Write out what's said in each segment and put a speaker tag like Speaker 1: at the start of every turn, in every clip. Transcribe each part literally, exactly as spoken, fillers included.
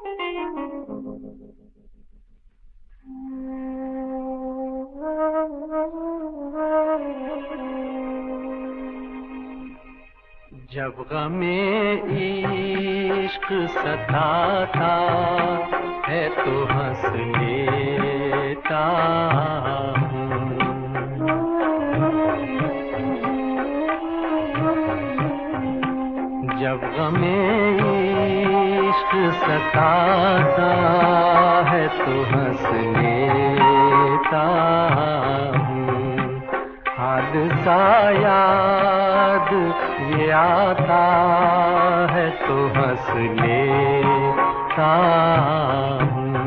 Speaker 1: जब गमे इश्क सताता है तो हंस लेता हूँ। जब गमे इश्क सताता है तो हंस लेता हूँ। हादसा याद ये आता है तो हंस लेता हूँ।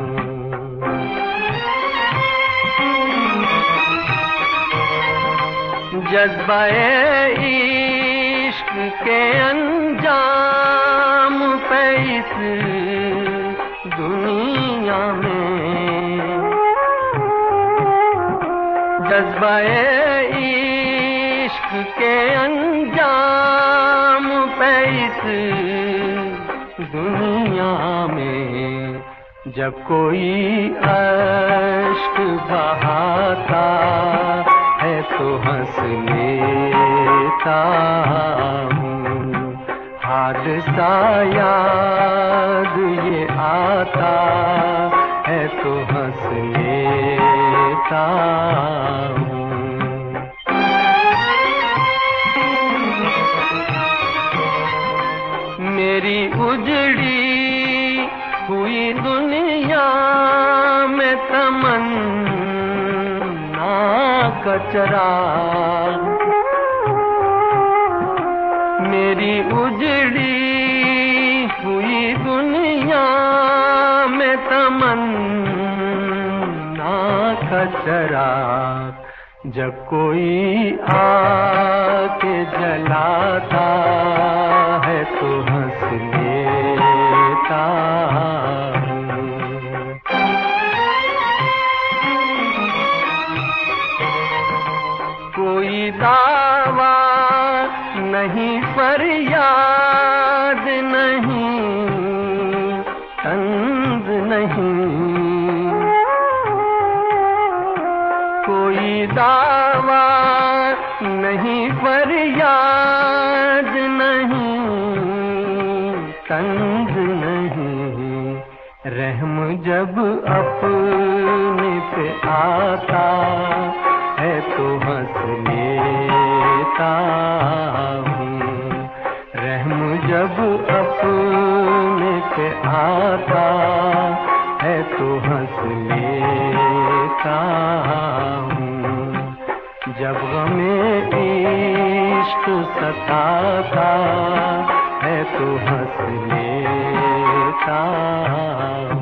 Speaker 1: जज्बा-ए इश्क के अंजाम पे इस दुनिया में, जज्बा-ए इश्क के अंजाम पे इस दुनिया में, जब कोई अश्क बहाता है तो हंस लेता हूँ। हादसा याद ये आता है तो हंस लेता हूँ। मेरी उजड़ी हुई दुनिया में तमन्ना का चिराग, मेरी उजड़ी हुई दुनिया में तमन्ना का चिराग, जब कोई आके जलाता है तो हंस लेता हूँ। कोई दावा नहीं, फरियाद नहीं, तंज नहीं, कोई दावा नहीं, फरियाद नहीं, तंज नहीं। रहम जब अपने पे आता है तो हंस लेता हूँ। रहम जब अपने पे आता है तो हंस लेता हूँ। जब गमे इश्क सताता है तो हंस लेता हूँ।